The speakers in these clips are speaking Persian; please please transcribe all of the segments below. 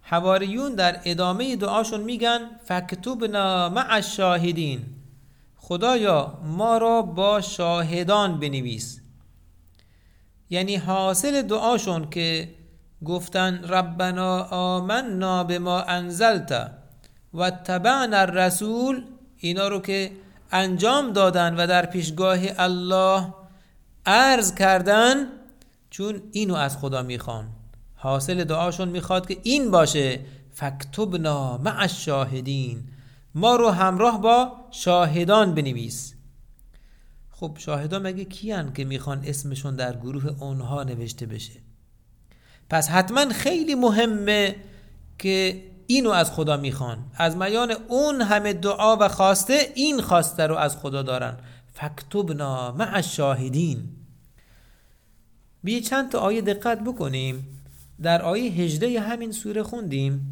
حواریون در ادامه دعاشون میگن فاکتبنا مع الشاهدین، خدایا ما را با شاهدان بنویس. یعنی حاصل دعاشون که گفتن ربنا آمنا بما انزلت و اتبعنا الرسول، اینا رو که انجام دادن و در پیشگاه الله عرض کردن، چون اینو از خدا میخوان، حاصل دعاشون میخواد که این باشه فاکتبنا مع الشاهدین، ما رو همراه با شاهدان بنویس. خب شاهدان مگه کیان که میخوان اسمشون در گروه اونها نوشته بشه؟ پس حتما خیلی مهمه که اینو از خدا میخوان، از میان اون همه دعا و خواسته این خواسته رو از خدا دارن، فاکتبنا مع الشاهدین. بیا چند تا آیه دقت بکنیم. در آیه 18 همین سوره خوندیم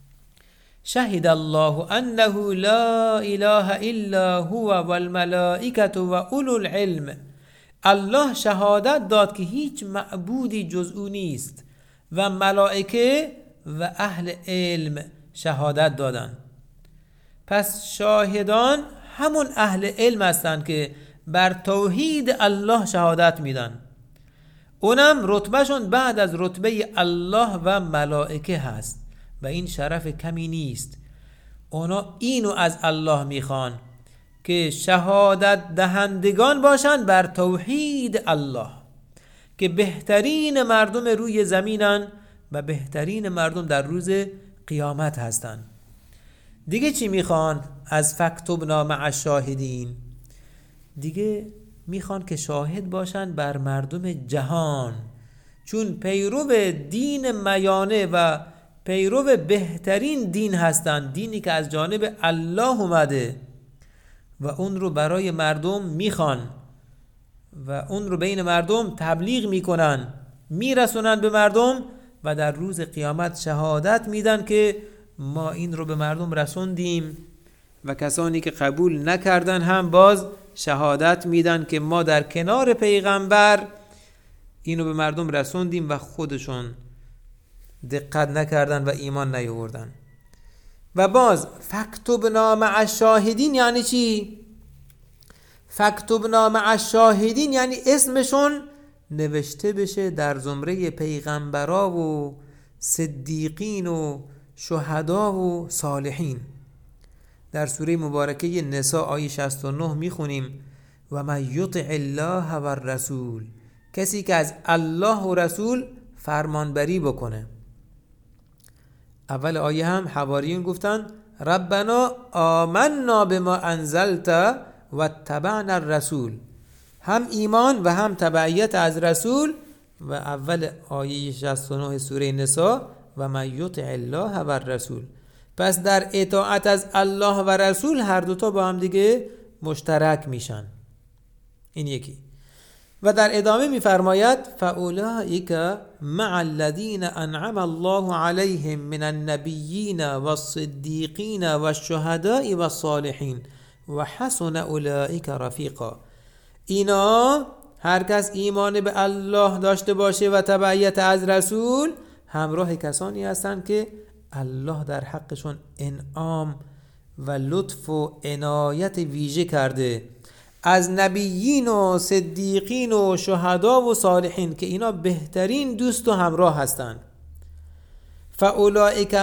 شهد الله انه لا اله الا هو والملائکه و اولو العلم، الله شهادت داد که هیچ معبودی جز او نیست و ملائکه و اهل علم شهادت دادن. پس شاهدان همون اهل علم هستن که بر توحید الله شهادت میدن، اونم رتبهشون بعد از رتبه الله و ملائکه هست و این شرف کمی نیست. اونا اینو از الله میخوان که شهادت دهندگان باشن بر توحید الله، که بهترین مردم روی زمینن و بهترین مردم در روز قیامت هستن. دیگه چی میخوان از فاکتبنا مع الشاهدین؟ دیگه میخوان که شاهد باشن بر مردم جهان، چون پیرو دین میانه و پیرو بهترین دین هستند، دینی که از جانب الله اومده و اون رو برای مردم میخوان و اون رو بین مردم تبلیغ میکنن، میرسونن به مردم و در روز قیامت شهادت میدن که ما این رو به مردم رسوندیم و کسانی که قبول نکردن هم باز شهادت میدن که ما در کنار پیغمبر اینو به مردم رسوندیم و خودشون دقت نکردن و ایمان نیاوردن. و باز فاکتبنا مع الشاهدین یعنی چی؟ فاکتبنا مع الشاهدین یعنی اسمشون نوشته بشه در زمره پیغمبرا و صدیقین و شهدا و صالحین. در سوره مبارکه نساء آیه 69 میخونیم و من یطع الله و الرسول، کسی که از الله و رسول فرمانبری بکنه. اول آیه هم حواریون گفتن ربنا آمنا بما انزلت و اتبعنا الرسول، هم ایمان و هم تبعیت از رسول. و اول آیه 69 سوره نساء و من یطع الله و الرسول. پس در اطاعت از الله و رسول هر دوتا با هم دیگه مشترک میشن. این یکی. و در ادامه میفرماید فاولئک مع الذین انعم الله علیهم من النبیین والصدیقین والشهداء والصالحین و حسن اولئک رفیقا. اینا هر کس ایمان به الله داشته باشه و تبعیت از رسول همراه کسانی هستند که الله در حقشون انعام و لطف و عنایت ویژه کرده، از نبیین و صدیقین و شهدا و صالحین که اینا بهترین دوست و همراه هستند. فاولئک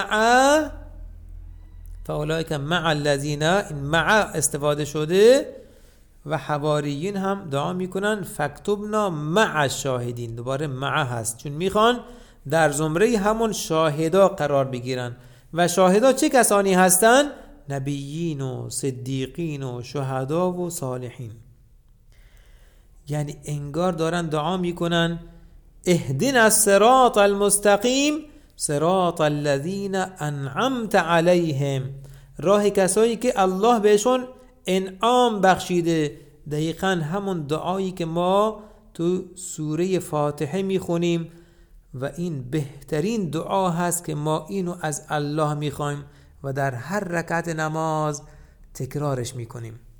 مع الذین، مع استفاده شده و حواریین هم دعا میکنن فاکتبنا مع الشاهدین، دوباره مع هست چون میخوان در زمره همون شاهدا قرار بگیرن. و شاهدا چه کسانی هستن؟ نبیین و صدیقین و شهدا و صالحین. یعنی انگار دارن دعا میکنن اهدنا الصراط المستقیم صراط الذین انعمت علیهم، راه کسایی که الله بهشون انعام بخشیده. دقیقاً همون دعایی که ما تو سوره فاتحه میخونیم و این بهترین دعا هست که ما اینو از الله میخوایم و در هر رکعت نماز تکرارش میکنیم.